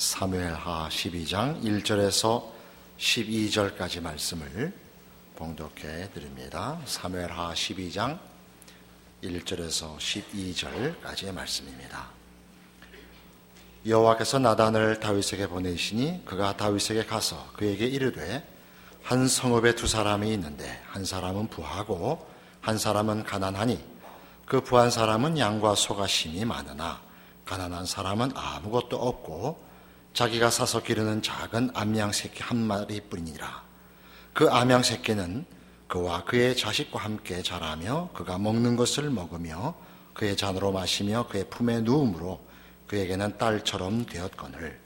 사무엘하 12장 1절에서 12절까지 말씀을 봉독해 드립니다. 사무엘하 12장 1절에서 12절까지의 말씀입니다. 여호와께서 나단을 다윗에게 보내시니 그가 다윗에게 가서 그에게 이르되 한 성읍에 두 사람이 있는데 한 사람은 부하고 한 사람은 가난하니 그 부한 사람은 양과 소가 심히 많으나 가난한 사람은 아무것도 없고 자기가 사서 기르는 작은 암양 새끼 한 마리뿐이니라. 그 암양 새끼는 그와 그의 자식과 함께 자라며 그가 먹는 것을 먹으며 그의 잔으로 마시며 그의 품에 누움으로 그에게는 딸처럼 되었거늘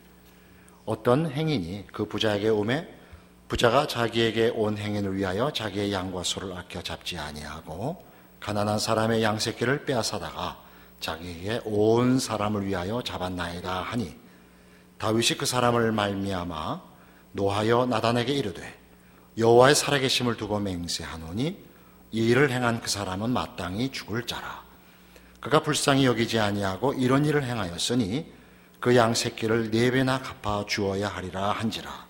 어떤 행인이 그 부자에게 오매 부자가 자기에게 온 행인을 위하여 자기의 양과 소를 아껴 잡지 아니하고 가난한 사람의 양 새끼를 빼앗아다가 자기에게 온 사람을 위하여 잡았나이다 하니 다윗이 그 사람을 말미암아 노하여 나단에게 이르되 여호와의 살아계심을 두고 맹세하노니 이 일을 행한 그 사람은 마땅히 죽을 자라. 그가 불쌍히 여기지 아니하고 이런 일을 행하였으니 그 양 새끼를 4배나 갚아 주어야 하리라 한지라.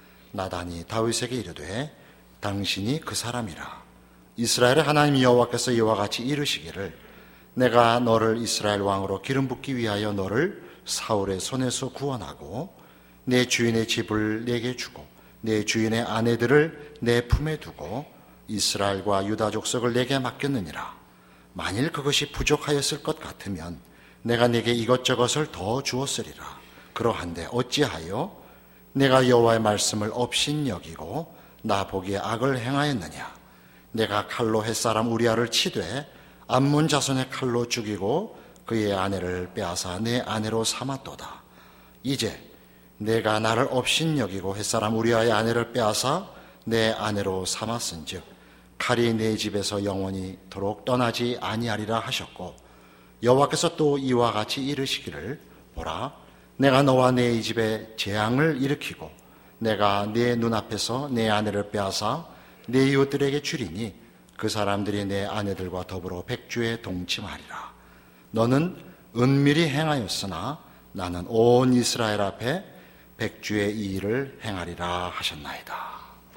나단이 다윗에게 이르되 당신이 그 사람이라. 이스라엘의 하나님 여호와께서 이와 같이 이르시기를 내가 너를 이스라엘 왕으로 기름 붓기 위하여 너를 사울의 손에서 구원하고 내 주인의 집을 내게 주고 내 주인의 아내들을 내 품에 두고 이스라엘과 유다 족속을 내게 맡겼느니라. 만일 그것이 부족하였을 것 같으면 내가 내게 이것저것을 더 주었으리라. 그러한데 어찌하여 내가 여호와의 말씀을 업신여기고 나 보기에 악을 행하였느냐. 내가 칼로 햇사람 우리아를 치되 암몬 자손의 칼로 죽이고 그의 아내를 빼앗아 내 아내로 삼았도다. 이제 내가 나를 업신여기고 햇사람 우리아의 아내를 빼앗아 내 아내로 삼았은즉 칼이 내 집에서 영원히 도록 떠나지 아니하리라 하셨고 여호와께서 또 이와 같이 이르시기를 보라 내가 너와 내 이 집에 재앙을 일으키고 내가 내 눈앞에서 내 아내를 빼앗아 내 이웃들에게 주리니 그 사람들이 내 아내들과 더불어 백주에 동침하리라. 너는 은밀히 행하였으나 나는 온 이스라엘 앞에 백주의 이 일을 행하리라 하셨나이다.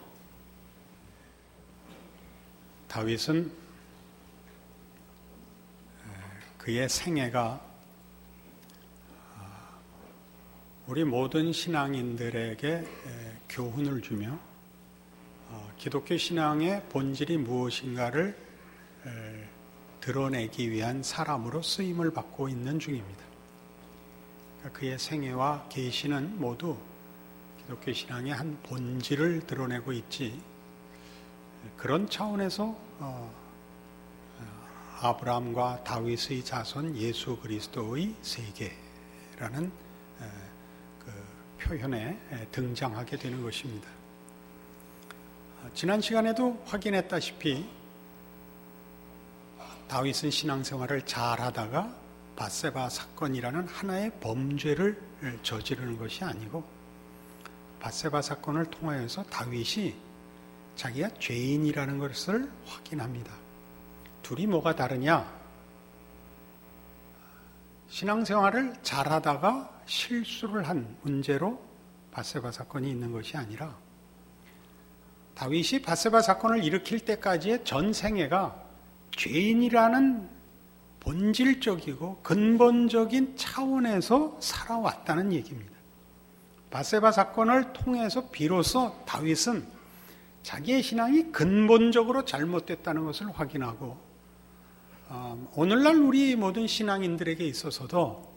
다윗은 그의 생애가 우리 모든 신앙인들에게 교훈을 주며 기독교 신앙의 본질이 무엇인가를 드러내기 위한 사람으로 쓰임을 받고 있는 중입니다. 그의 생애와 계시는 모두 기독교 신앙의 한 본질을 드러내고 있지, 그런 차원에서 아브라함과 다윗의 자손 예수 그리스도의 세계라는 그 표현에 등장하게 되는 것입니다. 지난 시간에도 확인했다시피 다윗은 신앙생활을 잘하다가 밧세바 사건이라는 하나의 범죄를 저지르는 것이 아니고 밧세바 사건을 통하여서 다윗이 자기가 죄인이라는 것을 확인합니다. 둘이 뭐가 다르냐? 신앙생활을 잘하다가 실수를 한 문제로 밧세바 사건이 있는 것이 아니라 다윗이 밧세바 사건을 일으킬 때까지의 전 생애가 죄인이라는 본질적이고 근본적인 차원에서 살아왔다는 얘기입니다. 밧세바 사건을 통해서 비로소 다윗은 자기의 신앙이 근본적으로 잘못됐다는 것을 확인하고 오늘날 우리 모든 신앙인들에게 있어서도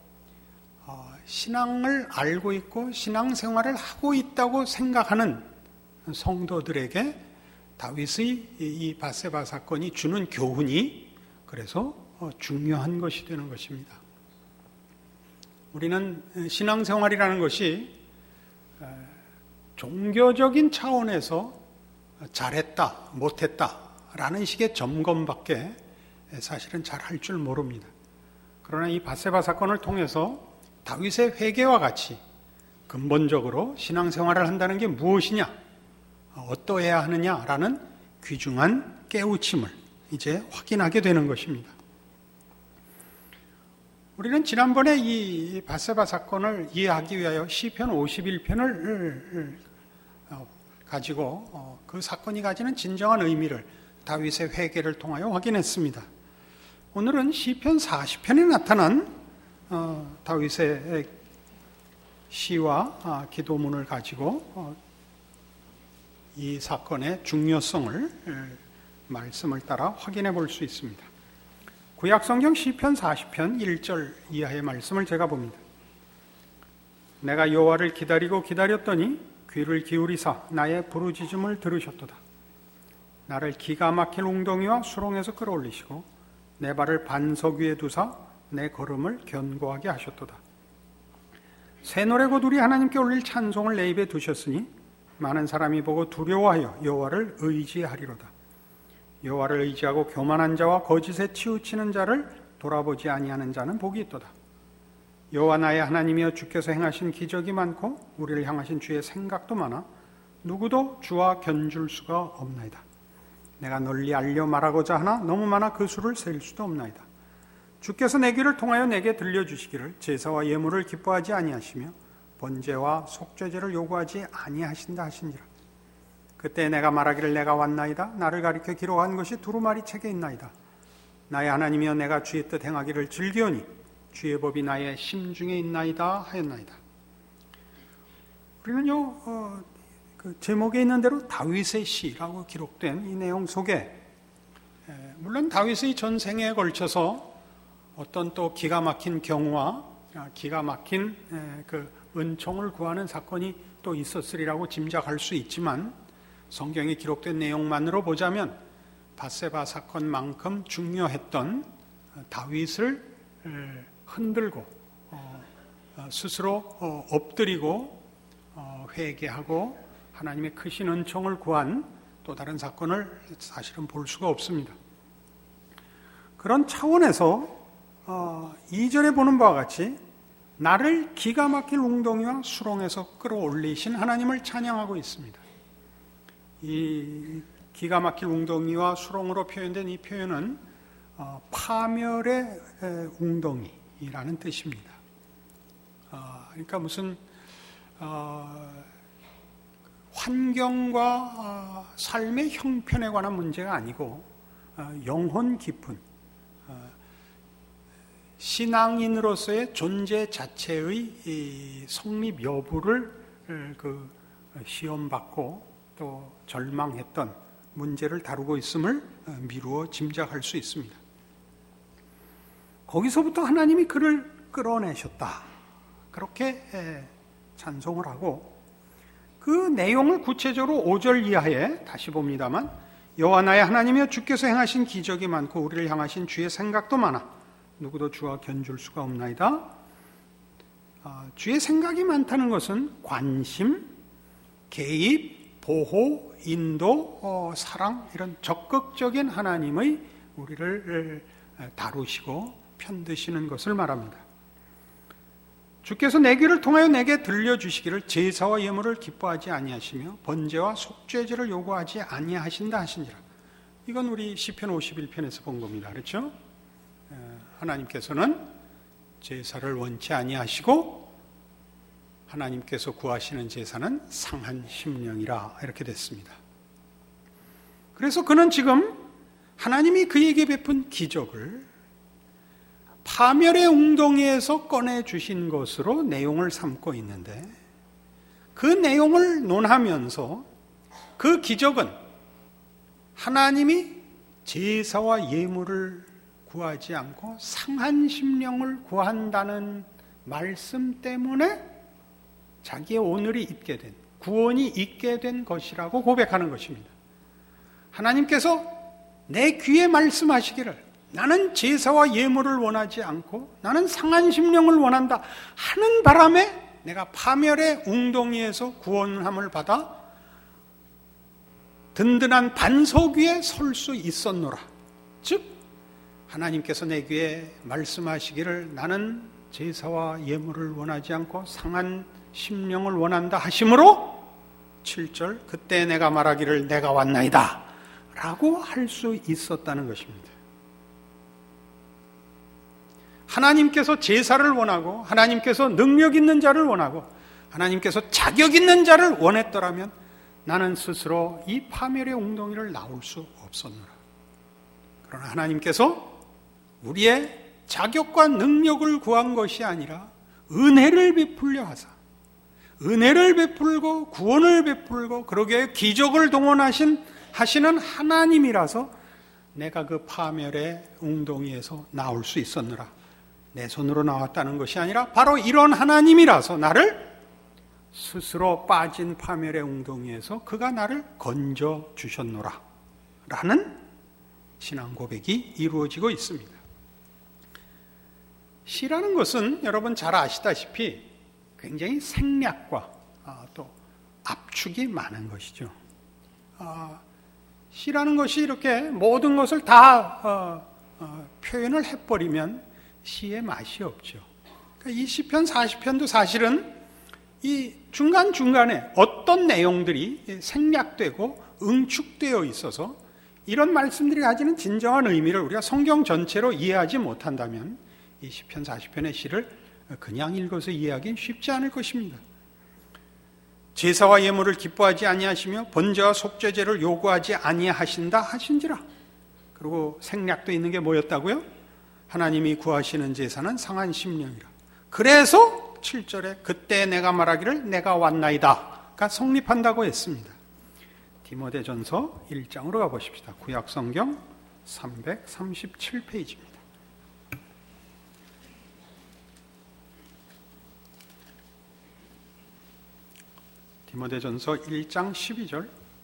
신앙을 알고 있고 신앙생활을 하고 있다고 생각하는 성도들에게 다윗의 이 밧세바 사건이 주는 교훈이 그래서 중요한 것이 되는 것입니다. 우리는 신앙생활이라는 것이 종교적인 차원에서 잘했다, 못했다 라는 식의 점검밖에 사실은 잘 할 줄 모릅니다. 그러나 이 밧세바 사건을 통해서 다윗의 회개와 같이 근본적으로 신앙생활을 한다는 게 무엇이냐, 어떠해야 하느냐라는 귀중한 깨우침을 이제 확인하게 되는 것입니다. 우리는 지난번에 이 밧세바 사건을 이해하기 위하여 시편 51편을 가지고 그 사건이 가지는 진정한 의미를 다윗의 회개를 통하여 확인했습니다. 오늘은 시편 40편에 나타난 다윗의 시와 기도문을 가지고 이 사건의 중요성을 말씀을 따라 확인해 볼 수 있습니다. 구약성경 시편 40편 1절 이하의 말씀을 제가 봅니다. 내가 여호와를 기다리고 기다렸더니 귀를 기울이사 나의 부르짖음을 들으셨도다. 나를 기가 막힌 웅덩이와 수렁에서 끌어올리시고 내 발을 반석 위에 두사 내 걸음을 견고하게 하셨도다. 새 노래고 둘이 하나님께 올릴 찬송을 내 입에 두셨으니 많은 사람이 보고 두려워하여 여호와를 의지하리로다. 여호와를 의지하고 교만한 자와 거짓에 치우치는 자를 돌아보지 아니하는 자는 복이 있도다. 여호와 나의 하나님이여 주께서 행하신 기적이 많고 우리를 향하신 주의 생각도 많아 누구도 주와 견줄 수가 없나이다. 내가 널리 알려 말하고자 하나 너무 많아 그 수를 셀 수도 없나이다. 주께서 내 귀를 통하여 내게 들려주시기를 제사와 예물을 기뻐하지 아니하시며 번제와 속죄제를 요구하지 아니하신다 하시니라. 그때 내가 말하기를 내가 왔나이다. 나를 가리켜 기록한 것이 두루마리 책에 있나이다. 나의 하나님이여 내가 주의 뜻 행하기를 즐기오니 주의 법이 나의 심중에 있나이다 하였나이다. 우리는요 그 제목에 있는 대로 다윗의 시라고 기록된 이 내용 속에 물론 다윗의 전생에 걸쳐서 어떤 또 기가 막힌 경우와 기가 막힌 그 은총을 구하는 사건이 또 있었으리라고 짐작할 수 있지만 성경에 기록된 내용만으로 보자면 밧세바 사건만큼 중요했던 다윗을 흔들고 스스로 엎드리고 회개하고 하나님의 크신 은총을 구한 또 다른 사건을 사실은 볼 수가 없습니다. 그런 차원에서 2절에 보는 바와 같이 나를 기가 막힐 웅덩이와 수렁에서 끌어올리신 하나님을 찬양하고 있습니다. 이 기가 막힐 웅덩이와 수렁으로 표현된 이 표현은 파멸의 웅덩이라는 뜻입니다. 그러니까 무슨 환경과 삶의 형편에 관한 문제가 아니고 영혼 깊은 신앙인으로서의 존재 자체의 성립 여부를 시험받고 또 절망했던 문제를 다루고 있음을 미루어 짐작할 수 있습니다. 거기서부터 하나님이 그를 끌어내셨다. 그렇게 찬송을 하고 그 내용을 구체적으로 5절 이하에 다시 봅니다만 여호와 나의 하나님이여 주께서 행하신 기적이 많고 우리를 향하신 주의 생각도 많아 누구도 주와 견줄 수가 없나이다. 주의 생각이 많다는 것은 관심, 개입, 보호, 인도, 사랑 이런 적극적인 하나님의 우리를 다루시고 편드시는 것을 말합니다. 주께서 내 귀를 통하여 내게 들려주시기를 제사와 예물을 기뻐하지 아니하시며 번제와 속죄제를 요구하지 아니하신다 하시니라. 이건 우리 시편 51편에서 본 겁니다. 그렇죠? 하나님께서는 제사를 원치 아니하시고 하나님께서 구하시는 제사는 상한 심령이라 이렇게 됐습니다. 그래서 그는 지금 하나님이 그에게 베푼 기적을 파멸의 웅덩이에서 꺼내주신 것으로 내용을 삼고 있는데 그 내용을 논하면서 그 기적은 하나님이 제사와 예물을 구하지 않고 상한 심령을 구한다는 말씀 때문에 자기의 오늘이 있게 된, 구원이 있게 된 것이라고 고백하는 것입니다. 하나님께서 내 귀에 말씀하시기를 나는 제사와 예물을 원하지 않고 나는 상한 심령을 원한다 하는 바람에 내가 파멸의 웅덩이에서 구원함을 받아 든든한 반석 위에 설 수 있었노라. 즉 하나님께서 내 귀에 말씀하시기를 나는 제사와 예물을 원하지 않고 상한 심령을 원한다 하심으로 7절 그때 내가 말하기를 내가 왔나이다 라고 할 수 있었다는 것입니다. 하나님께서 제사를 원하고 하나님께서 능력 있는 자를 원하고 하나님께서 자격 있는 자를 원했더라면 나는 스스로 이 파멸의 웅덩이를 나올 수 없었노라. 그러나 하나님께서 우리의 자격과 능력을 구한 것이 아니라 은혜를 베풀려 하사 은혜를 베풀고 구원을 베풀고 그러기에 기적을 동원하시는 하나님이라서 내가 그 파멸의 웅덩이에서 나올 수 있었느라. 내 손으로 나왔다는 것이 아니라 바로 이런 하나님이라서 나를 스스로 빠진 파멸의 웅덩이에서 그가 나를 건져 주셨노라 라는 신앙 고백이 이루어지고 있습니다. 시라는 것은 여러분 잘 아시다시피 굉장히 생략과 또 압축이 많은 것이죠. 시라는 것이 이렇게 모든 것을 다 표현을 해버리면 시의 맛이 없죠. 그러니까 이 시편 40편도 사실은 이 중간중간에 어떤 내용들이 생략되고 응축되어 있어서 이런 말씀들이 가지는 진정한 의미를 우리가 성경 전체로 이해하지 못한다면 이 시편 40편의 시를 그냥 읽어서 이해하기는 쉽지 않을 것입니다. 제사와 예물을 기뻐하지 아니하시며 번제와 속죄제를 요구하지 아니하신다 하신지라. 그리고 생략되어 있는 게 뭐였다고요? 하나님이 구하시는 제사는 상한 심령이라. 그래서 7절에 그때 내가 말하기를 내가 왔나이다가 성립한다고 했습니다. 디모데전서 1장으로 가보십시다. 구약성경 337페이지입니다. 디모데전서 1장 12절.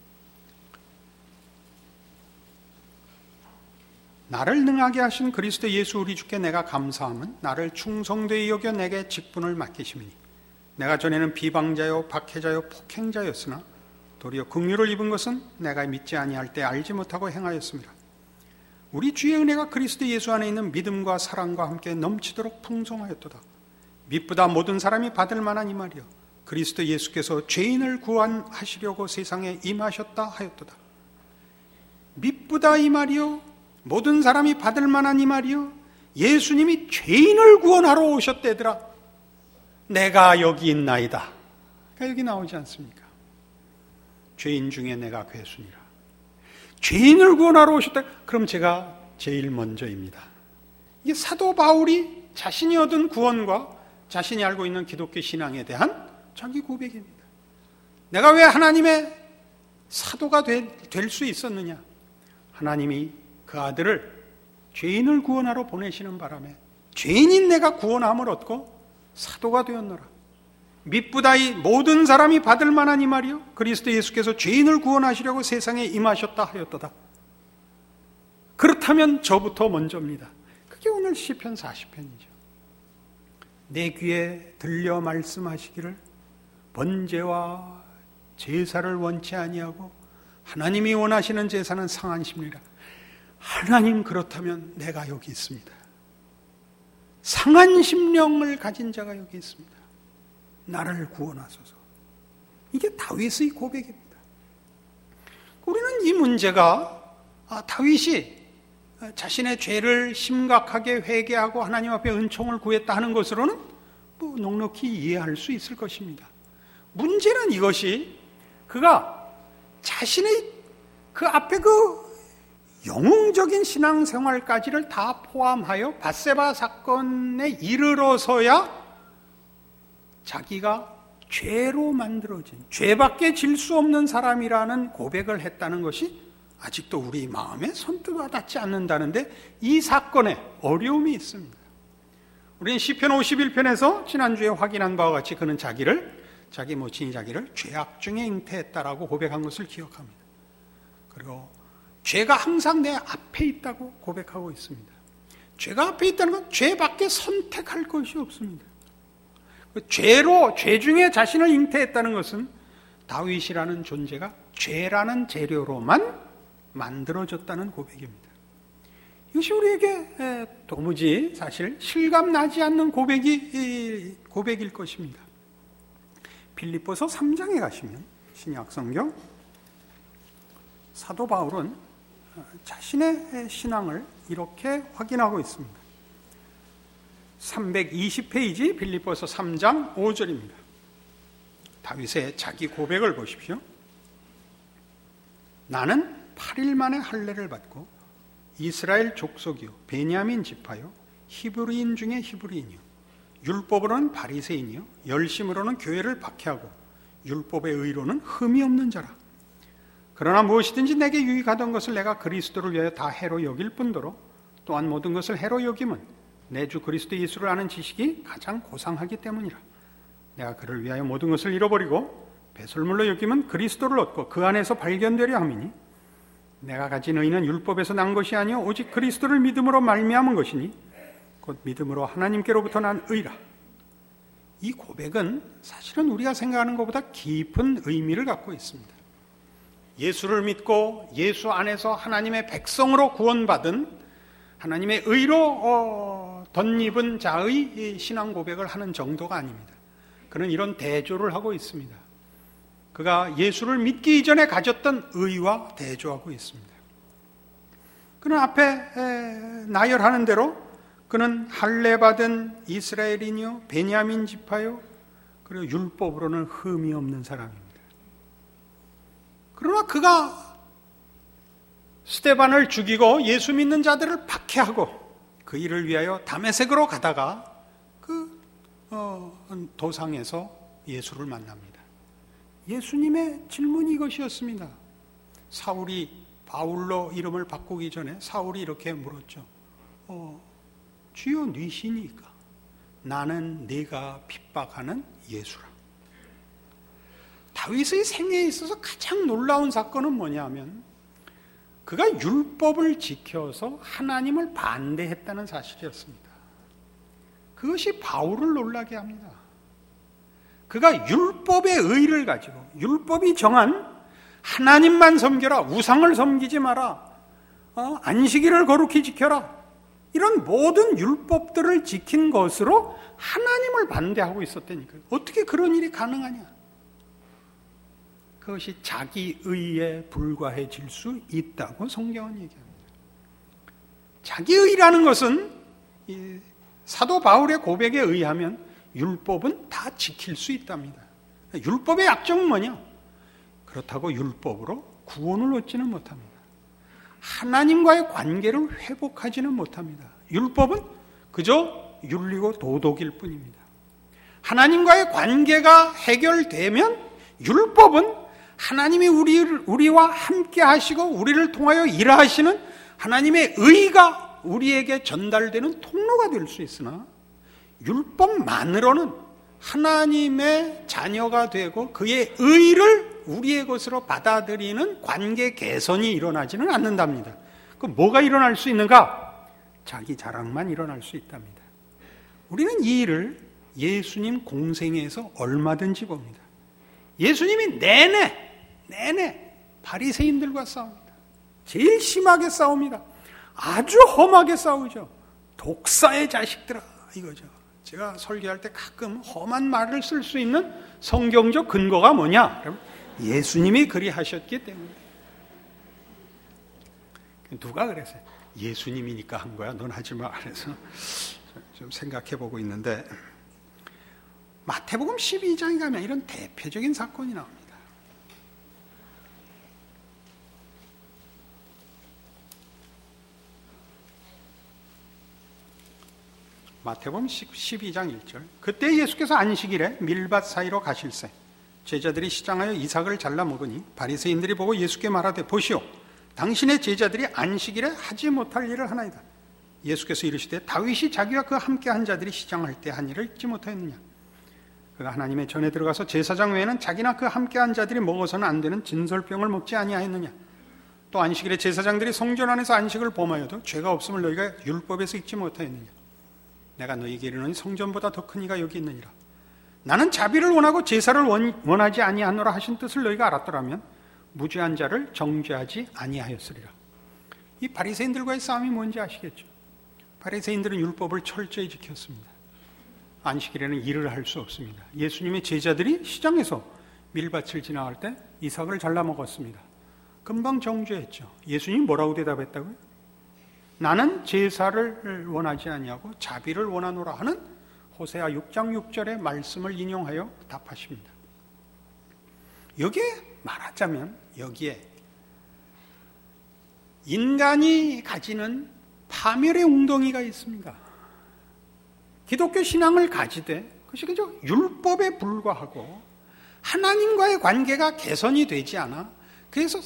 나를 능하게 하신 그리스도 예수 우리 주께 내가 감사함은 나를 충성되이 여겨 내게 직분을 맡기심이니 내가 전에는 비방자요 박해자요 폭행자였으나 도리어 긍휼을 입은 것은 내가 믿지 아니할 때 알지 못하고 행하였습니다. 우리 주의 은혜가 그리스도 예수 안에 있는 믿음과 사랑과 함께 넘치도록 풍성하였도다. 미쁘다 모든 사람이 받을 만한 이 말이여 그리스도 예수께서 죄인을 구원하시려고 세상에 임하셨다 하였도다. 미쁘다 이 말이여 모든 사람이 받을 만한 이 말이요 예수님이 죄인을 구원하러 오셨대더라. 내가 여기 있나이다. 그러니까 여기 나오지 않습니까? 죄인 중에 내가 괴순이라. 죄인을 구원하러 오셨다. 그럼 제가 제일 먼저입니다. 이게 사도 바울이 자신이 얻은 구원과 자신이 알고 있는 기독교 신앙에 대한 자기 고백입니다. 내가 왜 하나님의 사도가 될 수 있었느냐? 하나님이 그 아들을 죄인을 구원하러 보내시는 바람에 죄인인 내가 구원함을 얻고 사도가 되었노라. 미쁘다이 모든 사람이 받을 만한 이 말이요 그리스도 예수께서 죄인을 구원하시려고 세상에 임하셨다 하였도다. 그렇다면 저부터 먼저입니다. 그게 오늘 시편 40편이죠. 내 귀에 들려 말씀하시기를 번제와 제사를 원치 아니하고 하나님이 원하시는 제사는 상한 심리라. 하나님 그렇다면 내가 여기 있습니다. 상한 심령을 가진 자가 여기 있습니다. 나를 구원하소서. 이게 다윗의 고백입니다. 우리는 이 문제가 다윗이 자신의 죄를 심각하게 회개하고 하나님 앞에 은총을 구했다 하는 것으로는 넉넉히 이해할 수 있을 것입니다. 문제는 이것이 그가 자신의 그 앞에 그 영웅적인 신앙생활까지를 다 포함하여 밧세바 사건에 이르러서야 자기가 죄로 만들어진 죄밖에 질 수 없는 사람이라는 고백을 했다는 것이 아직도 우리 마음에 선뜻 와닿지 않는다는데 이 사건에 어려움이 있습니다. 우리는 시편 51편에서 지난주에 확인한 바와 같이 그는 자기 모친이 자기를 죄악 중에 잉태했다라고 고백한 것을 기억합니다. 그리고 죄가 항상 내 앞에 있다고 고백하고 있습니다. 죄가 앞에 있다는 건 죄밖에 선택할 것이 없습니다. 죄 중에 자신을 잉태했다는 것은 다윗이라는 존재가 죄라는 재료로만 만들어졌다는 고백입니다. 이것이 우리에게 도무지 사실 실감나지 않는 고백일 것입니다. 빌립보서 3장에 가시면 신약성경 사도 바울은 자신의 신앙을 이렇게 확인하고 있습니다. 320페이지 빌립보서 3장 5절입니다. 다윗의 자기 고백을 보십시오. 나는 8일 만에 할례를 받고 이스라엘 족속이요 베냐민 지파요 히브리인 중에 히브리인이요 율법으로는 바리새인이요 열심으로는 교회를 박해하고 율법의 의로는 흠이 없는 자라. 그러나 무엇이든지 내게 유익하던 것을 내가 그리스도를 위하여 다 해로 여길 뿐더러 또한 모든 것을 해로 여김은 내 주 그리스도 예수를 아는 지식이 가장 고상하기 때문이라. 내가 그를 위하여 모든 것을 잃어버리고 배설물로 여김은 그리스도를 얻고 그 안에서 발견되려 함이니 내가 가진 의는 율법에서 난 것이 아니요 오직 그리스도를 믿음으로 말미암은 것이니 곧 믿음으로 하나님께로부터 난 의라. 이 고백은 사실은 우리가 생각하는 것보다 깊은 의미를 갖고 있습니다. 예수를 믿고 예수 안에서 하나님의 백성으로 구원받은 하나님의 의로 덧입은 자의 신앙 고백을 하는 정도가 아닙니다. 그는 이런 대조를 하고 있습니다. 그가 예수를 믿기 이전에 가졌던 의와 대조하고 있습니다. 그는 앞에 나열하는 대로 그는 할례 받은 이스라엘인이요 베냐민 지파요 그리고 율법으로는 흠이 없는 사람입니다. 그러나 그가 스데반을 죽이고 예수 믿는 자들을 박해하고 그 일을 위하여 다메섹으로 가다가 그 도상에서 예수를 만납니다. 예수님의 질문이 이것이었습니다. 사울이 바울로 이름을 바꾸기 전에 사울이 이렇게 물었죠. 주여 니시니까? 나는 네가 핍박하는 예수라. 다윗의 생애에 있어서 가장 놀라운 사건은 뭐냐면 그가 율법을 지켜서 하나님을 반대했다는 사실이었습니다. 그것이 바울을 놀라게 합니다. 그가 율법의 의를 가지고 율법이 정한 하나님만 섬겨라, 우상을 섬기지 마라, 안식일을 거룩히 지켜라, 이런 모든 율법들을 지킨 것으로 하나님을 반대하고 있었다니까요. 어떻게 그런 일이 가능하냐? 그것이 자기 의에 불과해질 수 있다고 성경은 얘기합니다. 자기 의라는 것은 사도 바울의 고백에 의하면 율법은 다 지킬 수 있답니다. 율법의 약점은 뭐냐? 그렇다고 율법으로 구원을 얻지는 못합니다. 하나님과의 관계를 회복하지는 못합니다. 율법은 그저 윤리고 도덕일 뿐입니다. 하나님과의 관계가 해결되면 율법은 하나님이 우리와 함께 하시고 우리를 통하여 일하시는 하나님의 의가 우리에게 전달되는 통로가 될 수 있으나 율법만으로는 하나님의 자녀가 되고 그의 의를 우리의 것으로 받아들이는 관계 개선이 일어나지는 않는답니다. 그럼 뭐가 일어날 수 있는가? 자기 자랑만 일어날 수 있답니다. 우리는 이 일을 예수님 공생에서 얼마든지 봅니다. 예수님이 내내 바리새인들과 싸웁니다. 제일 심하게 싸웁니다. 아주 험하게 싸우죠. 독사의 자식들아 이거죠. 제가 설교할 때 가끔 험한 말을 쓸 수 있는 성경적 근거가 뭐냐? 예수님이 그리하셨기 때문에. 누가 그랬어요? 예수님이니까 한 거야. 넌 하지 마. 그래서 좀 생각해 보고 있는데 마태복음 12장에 가면 이런 대표적인 사건이 나옵니다. 마태복음 12장 1절. 그때 예수께서 안식일에 밀밭 사이로 가실새 제자들이 시장하여 이삭을 잘라 먹으니 바리새인들이 보고 예수께 말하되 보시오 당신의 제자들이 안식일에 하지 못할 일을 하나이다. 예수께서 이르시되 다윗이 자기와 그 함께 한 자들이 시장할 때 한 일을 잊지 못하였느냐. 그가 하나님의 전에 들어가서 제사장 외에는 자기나 그 함께 한 자들이 먹어서는 안 되는 진설병을 먹지 아니하였느냐. 또 안식일에 제사장들이 성전 안에서 안식을 범하여도 죄가 없음을 너희가 율법에서 읽지 못하였느냐. 내가 너희에게 이르노니 성전보다 더 큰 이가 여기 있느니라. 나는 자비를 원하고 제사를 원하지 아니하노라 하신 뜻을 너희가 알았더라면 무죄한 자를 정죄하지 아니하였으리라. 이 바리새인들과의 싸움이 뭔지 아시겠죠? 바리새인들은 율법을 철저히 지켰습니다. 안식일에는 일을 할 수 없습니다. 예수님의 제자들이 시장에서 밀밭을 지나갈 때 이삭을 잘라 먹었습니다. 금방 정죄했죠. 예수님이 뭐라고 대답했다고요? 나는 제사를 원하지 아니하고 자비를 원하노라 하는 호세아 6장 6절의 말씀을 인용하여 답하십니다. 여기에 말하자면 여기에 인간이 가지는 파멸의 웅덩이가 있습니다. 기독교 신앙을 가지되 그것이 그저 율법에 불과하고 하나님과의 관계가 개선이 되지 않아 그래서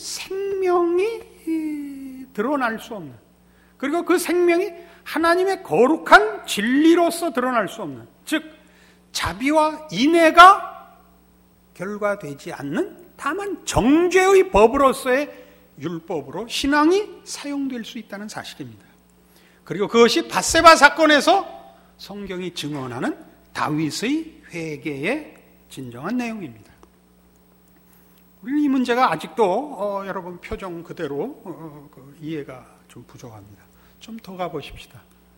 생명이 드러날 수 없는, 그리고 그 생명이 하나님의 거룩한 진리로서 드러날 수 없는, 즉 자비와 인애가 결과되지 않는 다만 정죄의 법으로서의 율법으로 신앙이 사용될 수 있다는 사실입니다. 그리고 그것이 밧세바 사건에서 성경이 증언하는 다윗의 회개의 진정한 내용입니다. 우리는 이 문제가 아직도 여러분 표정 그대로 이해가 좀 부족합니다. 좀 더 가보십시다.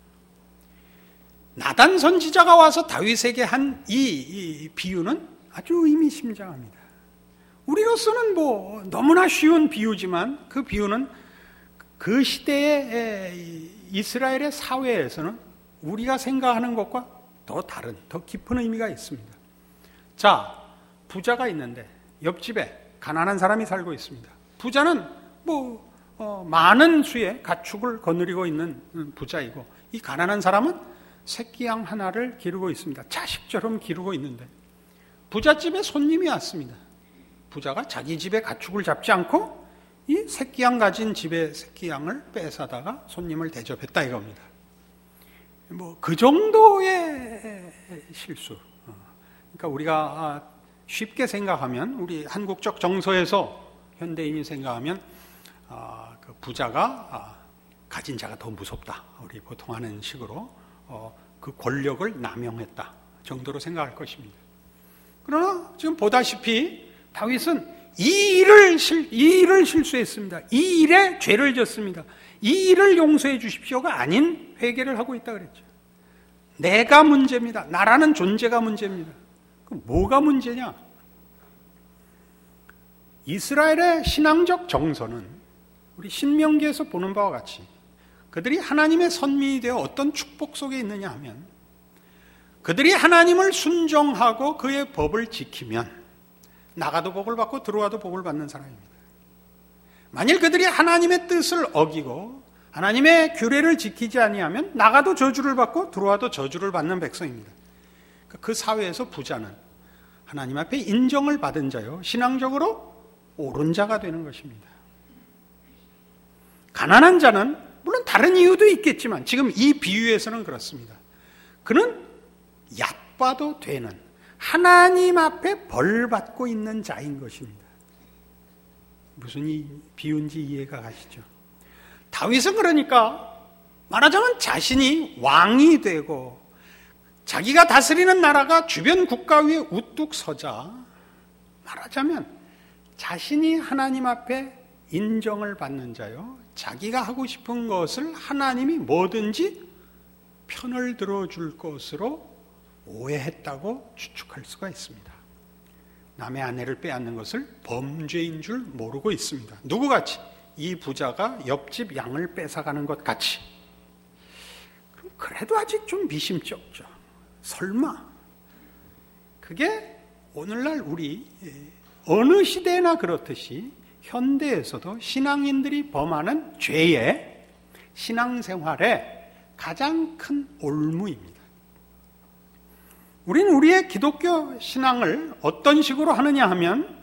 나단 선지자가 와서 다윗에게 한 이 비유는 아주 의미심장합니다. 우리로서는 너무나 쉬운 비유지만 그 비유는 그 시대의 이스라엘의 사회에서는 우리가 생각하는 것과 더 다른, 더 깊은 의미가 있습니다. 자, 부자가 있는데 옆집에 가난한 사람이 살고 있습니다. 부자는 많은 수의 가축을 거느리고 있는 부자이고, 이 가난한 사람은 새끼양 하나를 기르고 있습니다. 자식처럼 기르고 있는데 부잣집에 손님이 왔습니다. 부자가 자기 집에 가축을 잡지 않고 이 새끼양 가진 집의 새끼양을 뺏어다가 손님을 대접했다 이겁니다. 그 정도의 실수. 그러니까 우리가 쉽게 생각하면, 우리 한국적 정서에서 현대인이 생각하면 그 부자가 가진 자가 더 무섭다, 우리 보통 하는 식으로 그 권력을 남용했다 정도로 생각할 것입니다. 그러나 지금 보다시피 다윗은 이 일을 실수했습니다. 이 일에 죄를 졌습니다. 이 일을 용서해 주십시오가 아닌 회개를 하고 있다 그랬죠. 내가 문제입니다. 나라는 존재가 문제입니다. 그럼 뭐가 문제냐? 이스라엘의 신앙적 정서는 우리 신명기에서 보는 바와 같이 그들이 하나님의 선민이 되어 어떤 축복 속에 있느냐 하면, 그들이 하나님을 순종하고 그의 법을 지키면 나가도 복을 받고 들어와도 복을 받는 사람입니다. 만일 그들이 하나님의 뜻을 어기고 하나님의 규례를 지키지 아니하면 나가도 저주를 받고 들어와도 저주를 받는 백성입니다. 그 사회에서 부자는 하나님 앞에 인정을 받은 자요, 신앙적으로 옳은 자가 되는 것입니다. 가난한 자는 물론 다른 이유도 있겠지만 지금 이 비유에서는 그렇습니다. 그는 얕봐도 되는, 하나님 앞에 벌 받고 있는 자인 것입니다. 무슨 이 비유인지 이해가 가시죠? 다윗은 그러니까 말하자면 자신이 왕이 되고 자기가 다스리는 나라가 주변 국가 위에 우뚝 서자, 말하자면 자신이 하나님 앞에 인정을 받는 자요, 자기가 하고 싶은 것을 하나님이 뭐든지 편을 들어줄 것으로 오해했다고 추측할 수가 있습니다. 남의 아내를 빼앗는 것을 범죄인 줄 모르고 있습니다. 누구같이? 이 부자가 옆집 양을 뺏어가는 것 같이. 그래도 아직 좀 미심쩍죠. 설마. 그게 오늘날 우리 어느 시대나 그렇듯이 현대에서도 신앙인들이 범하는 죄의 신앙생활의 가장 큰 올무입니다. 우리는 우리의 기독교 신앙을 어떤 식으로 하느냐 하면,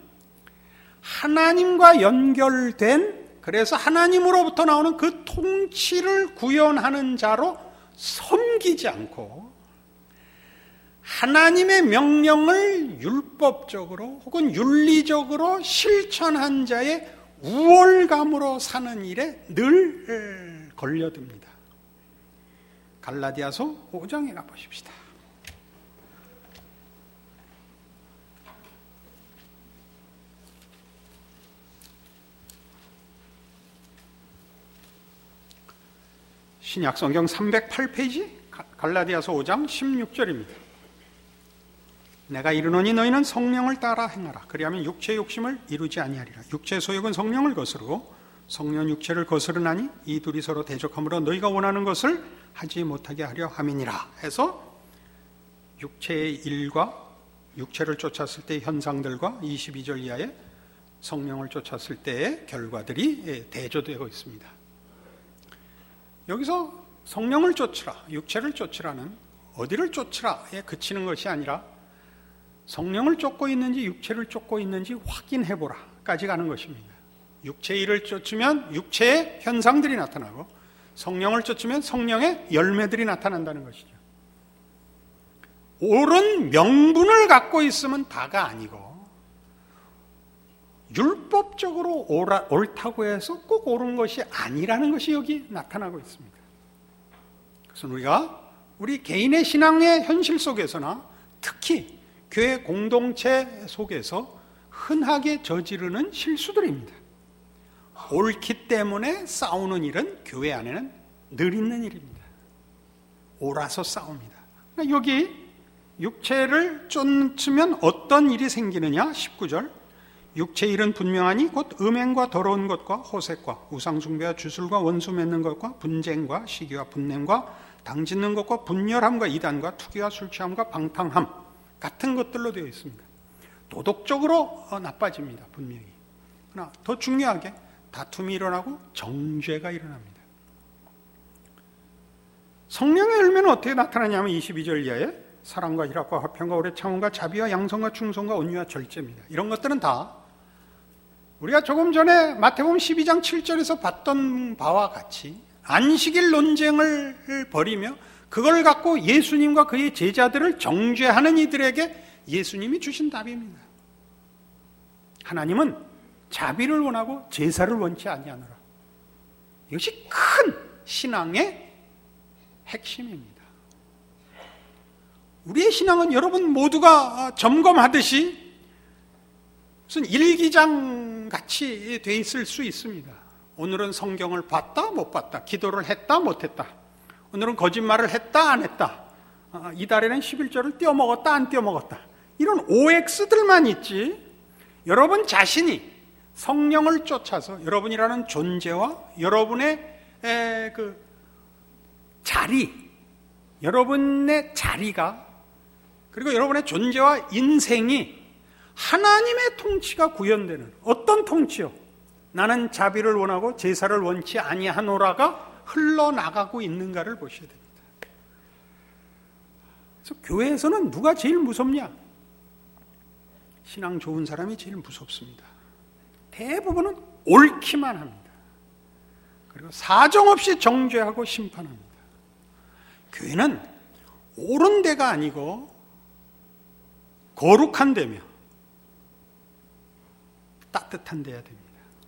하나님과 연결된, 그래서 하나님으로부터 나오는 그 통치를 구현하는 자로 섬기지 않고 하나님의 명령을 율법적으로 혹은 윤리적으로 실천한 자의 우월감으로 사는 일에 늘 걸려듭니다. 갈라디아서 5장에 가보십시다. 신약성경 308페이지 갈라디아서 5장 16절입니다. 내가 이르노니 너희는 성령을 따라 행하라. 그리하면 육체의 욕심을 이루지 아니하리라. 육체의 소욕은 성령을 거스르고 성령 육체를 거스르나니 이 둘이 서로 대적함으로 너희가 원하는 것을 하지 못하게 하려 함이니라 해서 육체의 일과 육체를 쫓았을 때의 현상들과 22절 이하의 성령을 쫓았을 때의 결과들이 대조되고 있습니다. 여기서 성령을 쫓으라, 육체를 쫓으라는 어디를 쫓으라에 그치는 것이 아니라 성령을 쫓고 있는지 육체를 쫓고 있는지 확인해보라까지 가는 것입니다. 육체의 일을 쫓으면 육체의 현상들이 나타나고 성령을 쫓으면 성령의 열매들이 나타난다는 것이죠. 옳은 명분을 갖고 있으면 다가 아니고 율법적으로 옳다고 해서 꼭 옳은 것이 아니라는 것이 여기 나타나고 있습니다. 그래서 우리가 우리 개인의 신앙의 현실 속에서나 특히 교회 공동체 속에서 흔하게 저지르는 실수들입니다. 옳기 때문에 싸우는 일은 교회 안에는 늘 있는 일입니다. 옳아서 싸웁니다. 그러니까 여기 육체를 쫓으면 어떤 일이 생기느냐? 19절 육체 일은 분명하니 곧 음행과 더러운 것과 호색과 우상숭배와 주술과 원수 맺는 것과 분쟁과 시기와 분냄과 당짓는 것과 분열함과 이단과 투기와 술취함과 방탕함 같은 것들로 되어 있습니다. 도덕적으로 나빠집니다. 분명히. 그러나 더 중요하게 다툼이 일어나고 정죄가 일어납니다. 성령의 열매는 어떻게 나타나냐면 22절 이하에 사랑과 희락과 화평과 오래 참음과 자비와 양성과 충성과 온유와 절제입니다. 이런 것들은 다 우리가 조금 전에 마태복음 12장 7절에서 봤던 바와 같이 안식일 논쟁을 벌이며 그걸 갖고 예수님과 그의 제자들을 정죄하는 이들에게 예수님이 주신 답입니다. 하나님은 자비를 원하고 제사를 원치 아니하노라. 이것이 큰 신앙의 핵심입니다. 우리의 신앙은 여러분 모두가 점검하듯이 무슨 일기장 같이 돼 있을 수 있습니다. 오늘은 성경을 봤다 못 봤다, 기도를 했다 못 했다, 오늘은 거짓말을 했다 안 했다, 이달에는 11조를 떼어먹었다 안 떼어먹었다, 이런 OX들만 있지 여러분 자신이 성령을 쫓아서 여러분이라는 존재와 여러분의 그 자리, 여러분의 자리가 그리고 여러분의 존재와 인생이 하나님의 통치가 구현되는 어떤 통치요? 나는 자비를 원하고 제사를 원치 아니하노라가 흘러나가고 있는가를 보셔야 됩니다. 그래서 교회에서는 누가 제일 무섭냐? 신앙 좋은 사람이 제일 무섭습니다. 대부분은 옳기만 합니다. 그리고 사정없이 정죄하고 심판합니다. 교회는 옳은 데가 아니고 거룩한 데며 따뜻한 데야 됩니다.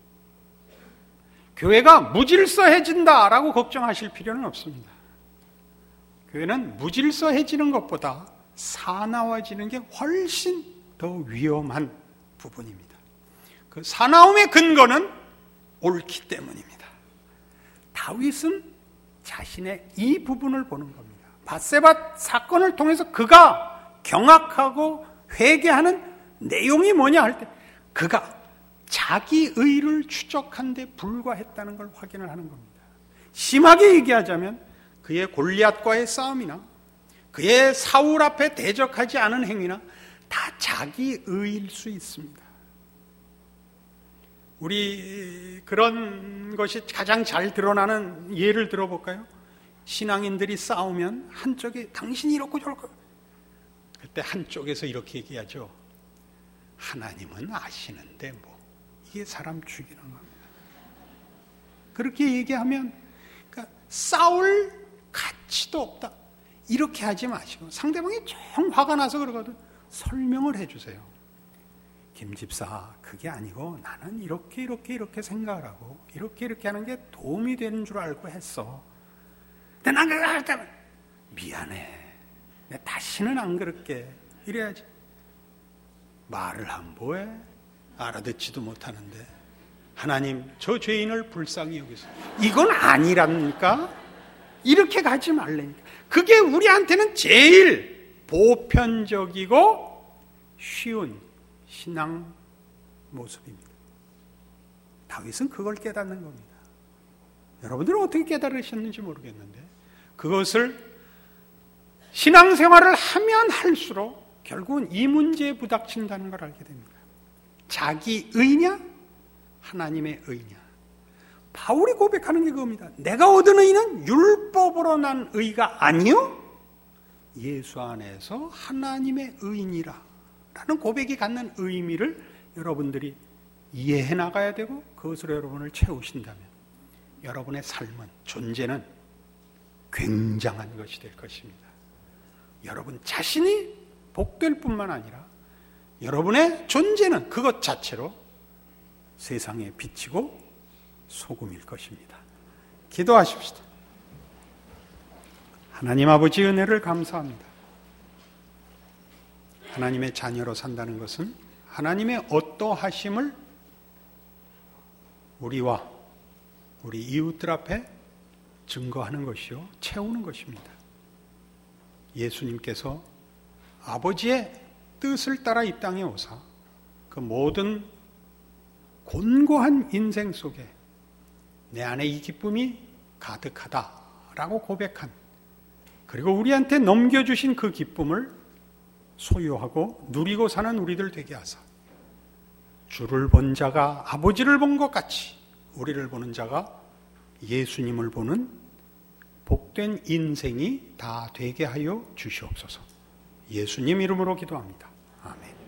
교회가 무질서해진다라고 걱정하실 필요는 없습니다. 교회는 무질서해지는 것보다 사나워지는 게 훨씬 더 위험한 부분입니다. 그 사나움의 근거는 옳기 때문입니다. 다윗은 자신의 이 부분을 보는 겁니다. 밧세바 사건을 통해서 그가 경악하고 회개하는 내용이 뭐냐 할 때 그가 자기 의를 추적한 데 불과했다는 걸 확인을 하는 겁니다. 심하게 얘기하자면 그의 골리앗과의 싸움이나 그의 사울 앞에 대적하지 않은 행위나 다 자기 의일 수 있습니다. 우리 그런 것이 가장 잘 드러나는 예를 들어볼까요? 신앙인들이 싸우면 한쪽이 당신이 이렇고 저렇고, 그때 한쪽에서 이렇게 얘기하죠. 하나님은 아시는데 뭐 이게 사람 죽이는 겁니다. 그렇게 얘기하면 그러니까 싸울 가치도 없다 이렇게 하지 마시고 상대방이 정 화가 나서 그러거든 설명을 해주세요. 김 집사, 그게 아니고 나는 이렇게 생각을 하고 이렇게 하는 게 도움이 되는 줄 알고 했어. 근데 난 그거 할 때는 미안해. 내가 다시는 안 그럴게. 이래야지. 말을 한 뭐해? 알아듣지도 못하는데 하나님 저 죄인을 불쌍히 여기세요. 이건 아니랍니까? 이렇게 가지 말라니까. 그게 우리한테는 제일 보편적이고 쉬운 신앙 모습입니다. 다윗은 그걸 깨닫는 겁니다. 여러분들은 어떻게 깨달으셨는지 모르겠는데 그것을 신앙생활을 하면 할수록 결국은 이 문제에 부닥친다는 걸 알게 됩니다. 자기 의냐? 하나님의 의냐? 바울이 고백하는 게 그겁니다. 내가 얻은 의는 율법으로 난 의가 아니요 예수 안에서 하나님의 의니라 라는 고백이 갖는 의미를 여러분들이 이해해 나가야 되고 그것으로 여러분을 채우신다면 여러분의 삶은, 존재는 굉장한 것이 될 것입니다. 여러분 자신이 복될 뿐만 아니라 여러분의 존재는 그것 자체로 세상에 비치고 소금일 것입니다. 기도하십시다. 하나님 아버지 은혜를 감사합니다. 하나님의 자녀로 산다는 것은 하나님의 어떠하심을 우리와 우리 이웃들 앞에 증거하는 것이요 채우는 것입니다. 예수님께서 아버지의 뜻을 따라 이 땅에 오사 그 모든 곤고한 인생 속에 내 안에 이 기쁨이 가득하다라고 고백한, 그리고 우리한테 넘겨주신 그 기쁨을 소유하고 누리고 사는 우리들 되게 하사 주를 본 자가 아버지를 본 것 같이 우리를 보는 자가 예수님을 보는 복된 인생이 다 되게 하여 주시옵소서. 예수님 이름으로 기도합니다. 아멘.